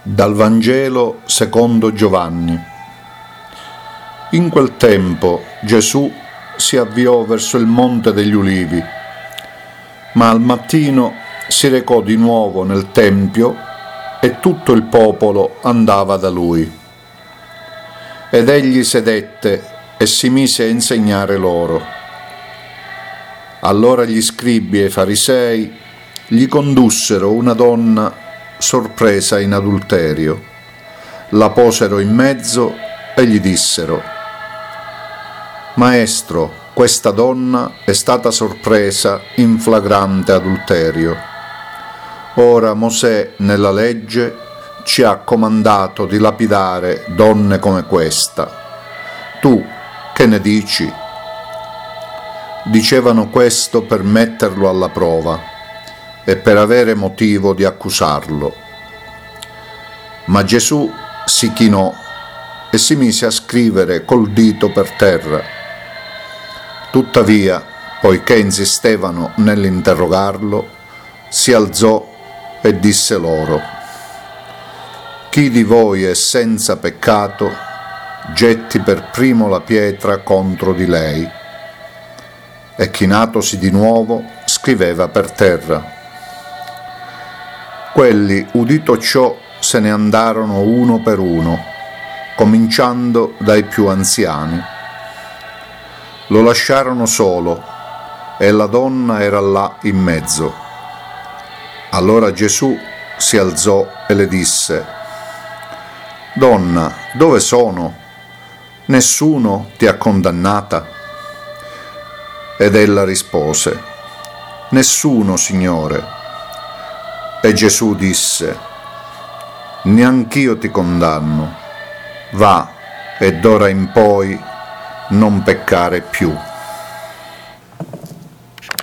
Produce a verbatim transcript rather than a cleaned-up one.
Dal Vangelo secondo Giovanni. In quel tempo Gesù si avviò verso il Monte degli Ulivi, ma al mattino si recò di nuovo nel Tempio e tutto il popolo andava da lui. Ed egli sedette e si mise a insegnare loro. Allora gli scribi e i farisei gli condussero una donna sorpresa in adulterio, la posero in mezzo e gli dissero: «Maestro, questa donna è stata sorpresa in flagrante adulterio. Ora Mosè nella legge ci ha comandato di lapidare donne come questa. Tu che ne dici?» Dicevano questo per metterlo alla prova e per avere motivo di accusarlo. Ma Gesù si chinò e si mise a scrivere col dito per terra. Tuttavia, poiché insistevano nell'interrogarlo, si alzò e disse loro: «Chi di voi è senza peccato, getti per primo la pietra contro di lei». E chinatosi di nuovo, scriveva per terra. Quelli, udito ciò, se ne andarono uno per uno, cominciando dai più anziani. Lo lasciarono solo e la donna era là in mezzo. Allora Gesù si alzò e le disse: «Donna, dove sono? Nessuno ti ha condannata?» Ed ella rispose: «Nessuno, Signore». E Gesù disse: «Neanch'io ti condanno. Va, e d'ora in poi non peccare più».